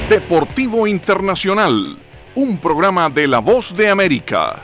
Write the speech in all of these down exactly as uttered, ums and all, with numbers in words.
Deportivo Internacional, un programa de La Voz de América.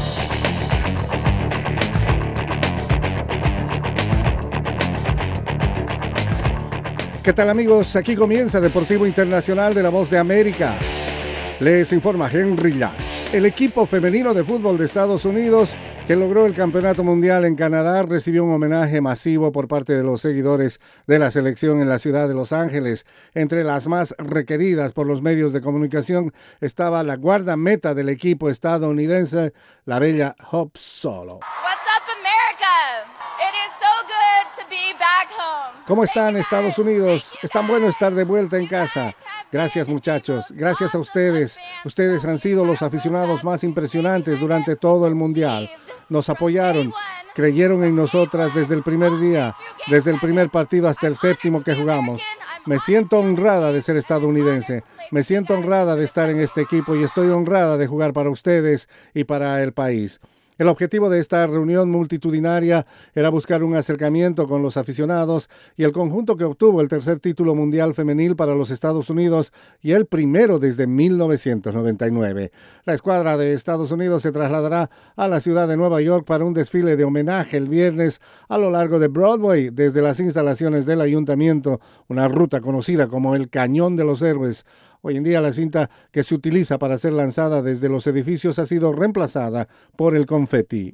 ¿Qué tal, amigos? Aquí comienza Deportivo Internacional de La Voz de América. Les informa Henry Llanos. El equipo femenino de fútbol de Estados Unidos, que logró el campeonato mundial en Canadá, recibió un homenaje masivo por parte de los seguidores de la selección en la ciudad de Los Ángeles. Entre las más requeridas por los medios de comunicación estaba la guardameta del equipo estadounidense, la bella Hope Solo. What's up, America? It is so good to be back home. ¿Cómo están, Estados Unidos? Es tan bueno estar de vuelta en casa. Gracias, muchachos. Gracias a ustedes. Ustedes han sido los aficionados más impresionantes durante todo el Mundial. Nos apoyaron, creyeron en nosotras desde el primer día, desde el primer partido hasta el séptimo que jugamos. Me siento honrada de ser estadounidense. Me siento honrada de estar en este equipo y estoy honrada de jugar para ustedes y para el país. El objetivo de esta reunión multitudinaria era buscar un acercamiento con los aficionados y el conjunto que obtuvo el tercer título mundial femenil para los Estados Unidos y el primero desde mil novecientos noventa y nueve. La escuadra de Estados Unidos se trasladará a la ciudad de Nueva York para un desfile de homenaje el viernes a lo largo de Broadway desde las instalaciones del ayuntamiento, una ruta conocida como el Cañón de los Héroes. Hoy en día la cinta que se utiliza para ser lanzada desde los edificios ha sido reemplazada por el confeti.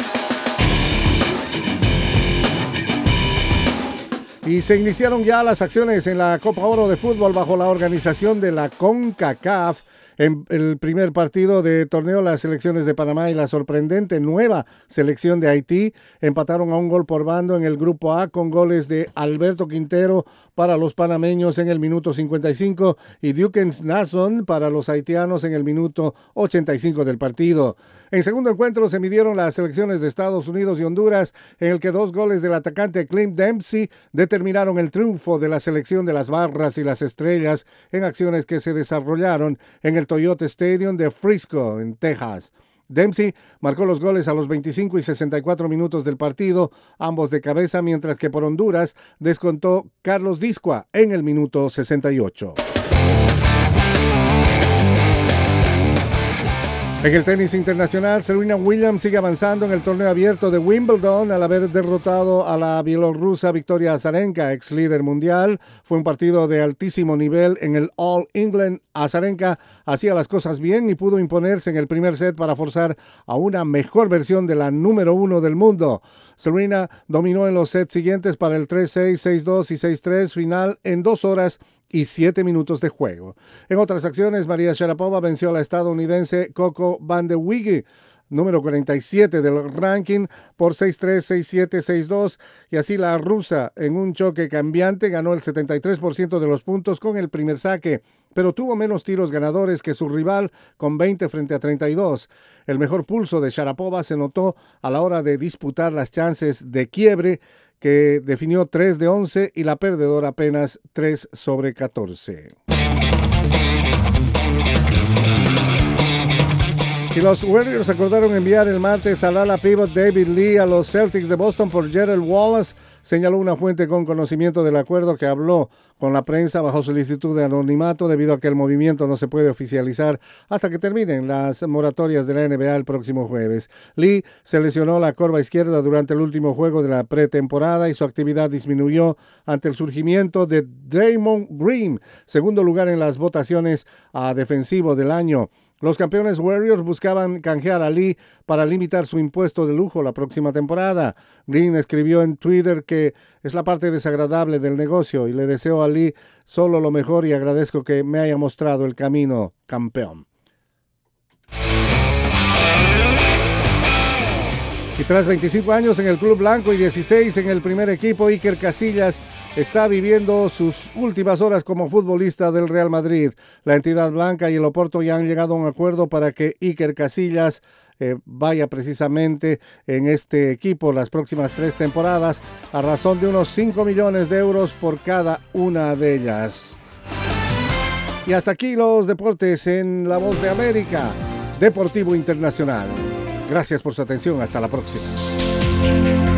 Y se iniciaron ya las acciones en la Copa Oro de Fútbol bajo la organización de la CONCACAF. En el primer partido de torneo, las selecciones de Panamá y la sorprendente nueva selección de Haití empataron a un gol por bando en el Grupo A con goles de Alberto Quintero para los panameños en el minuto cincuenta y cinco y Dukens Nason para los haitianos en el minuto ochenta y cinco del partido. En segundo encuentro se midieron las selecciones de Estados Unidos y Honduras, en el que dos goles del atacante Clint Dempsey determinaron el triunfo de la selección de las Barras y las Estrellas en acciones que se desarrollaron en el Toyota Stadium de Frisco, en Texas. Dempsey marcó los goles a los veinticinco y sesenta y cuatro minutos del partido, ambos de cabeza, mientras que por Honduras descontó Carlos Discoa en el minuto sesenta y ocho. En el tenis internacional, Serena Williams sigue avanzando en el torneo abierto de Wimbledon al haber derrotado a la bielorrusa Victoria Azarenka, ex líder mundial. Fue un partido de altísimo nivel en el All England. Azarenka hacía las cosas bien y pudo imponerse en el primer set para forzar a una mejor versión de la número uno del mundo. Serena dominó en los sets siguientes para el tres seis, seis dos y seis tres final en dos horas y siete minutos de juego. En otras acciones, María Sharapova venció a la estadounidense Coco Van de Wigge, número cuarenta y siete del ranking, por seis tres, seis siete, seis dos, y así la rusa, en un choque cambiante, ganó el setenta y tres por ciento de los puntos con el primer saque, pero tuvo menos tiros ganadores que su rival con veinte frente a treinta y dos. El mejor pulso de Sharapova se notó a la hora de disputar las chances de quiebre, que definió tres de once y la perdedora apenas tres sobre catorce. Y los Warriors acordaron enviar el martes al ala pivot David Lee a los Celtics de Boston por Gerald Wallace, señaló una fuente con conocimiento del acuerdo que habló con la prensa bajo solicitud de anonimato debido a que el movimiento no se puede oficializar hasta que terminen las moratorias de la N B A el próximo jueves. Lee se lesionó la corva izquierda durante el último juego de la pretemporada y su actividad disminuyó ante el surgimiento de Draymond Green, segundo lugar en las votaciones a defensivo del año. Los campeones Warriors buscaban canjear a Lee para limitar su impuesto de lujo la próxima temporada. Green escribió en Twitter que es la parte desagradable del negocio y le deseo a Lee solo lo mejor y agradezco que me haya mostrado el camino, campeón. Y tras veinticinco años en el Club Blanco y dieciséis en el primer equipo, Iker Casillas está viviendo sus últimas horas como futbolista del Real Madrid. La entidad blanca y el Oporto ya han llegado a un acuerdo para que Iker Casillas eh, vaya precisamente en este equipo las próximas tres temporadas a razón de unos cinco millones de euros por cada una de ellas. Y hasta aquí los deportes en La Voz de América, Deportivo Internacional. Gracias por su atención. Hasta la próxima.